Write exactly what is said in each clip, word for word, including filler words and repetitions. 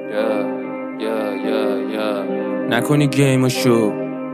نکنی گیمو شو،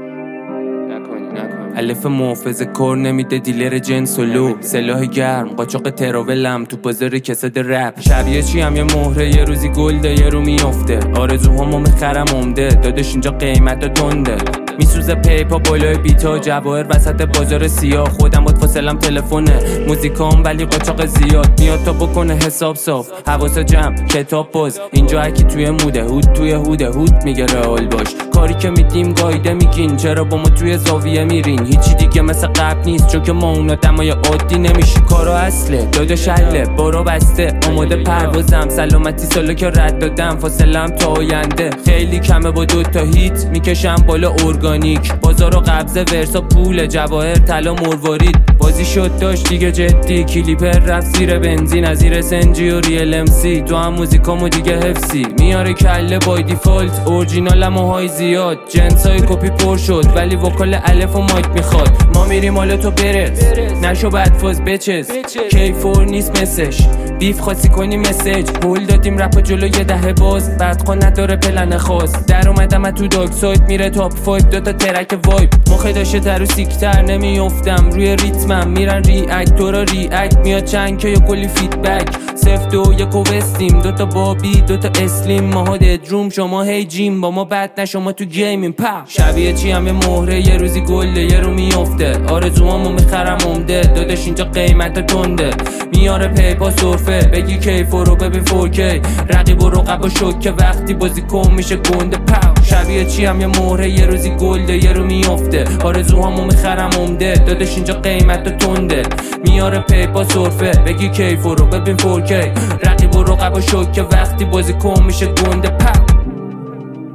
الف محافظه کار نمیده دیلر جنس و لو، سلاح گرم قاچاق تراولم تو بازار کسد رپ. شبیه چی هم یه مهره یه روزی گلده یه رو میافته، آرزوهامو میخرم عمده دادش اینجا قیمت تنده، میسوزه پیپا بالای بیتا جواهر وسط بازار سیاه، خودم بود فاصلم تلفونه موزیکام ولی قاچاق زیاد میاد تا بکنه حساب صاف، حواس جمع کتاب باز اینجا هرکی توی موده هود توی هوده هود میگه رئال باش، کاری که میدیم گایده میگین چرا با ما توی زاویه میرین، هیچی دیگه مثل قبل نیست چون که ما اونا دمای عادی نمیشی، کارا اصله داده شله بارا بسته آماده پروازم، سلامتی سالا که رد دادم فاصلم تا آینده خیلی کمه با دو تا هیت میکشم بالا ارگانیک، بازارو قبضه ورسا پول جواهر طلا مروارید، بازی شد داشت دیگه جدی کلیپر رفت زیر بنزین از زیر سنجی و ریل ام سی، تو هم موزیکامو دیگه حفظی میاره کله بای دیفالت اورجینالم و های زیاد، جنسای کپی پر شد ولی وکال الف و مایک میخواد، ما میریم حالا تو برس نشو بدفاز بچز، کیفور نیست مسش بیف خاصی کنی مسیج، هول دادیم رپا جلو یه دهه باز بدخوا نداره پلن خاص، در اومدم تو داک سایت میره تاپ فایو دوتا ترک وایب، مخی داشته تر و سیکتر نمیافتم روی ریتمم میرن ریاکت تو را ریاکت میاد چند که یا کلی فیدبک، سفت و یک و وستیم دوتا بابی دوتا اسلیم، ماها ددروم شما هی جیم با ما بد نه شما تو گیمیم پا، شبیه چی هم یه مهره یه روزی گلده یه رو میافته، آرزوهامو میخرم عمده دادش اینجا قیمت تنده، میاره پیپا سرفه بگی کیفو رو ببین فور کی، رقیب و رقب و شوکه وقتی بازی کن میشه گنده پاو، شبیه چی هم یه مهره یه روزی گلده یه رو میافته، آرزوهامو میخرم عمده دادش اینجا قیمت تنده، میاره پیپا سرفه بگی کیفو رو ببین فور کی، رقیب و رقب و شوکه وقتی بازی کن میشه گنده پاو،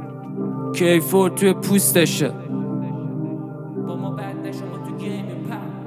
کیفور توی پوستشه با ما بد نشما تو گیم پاو.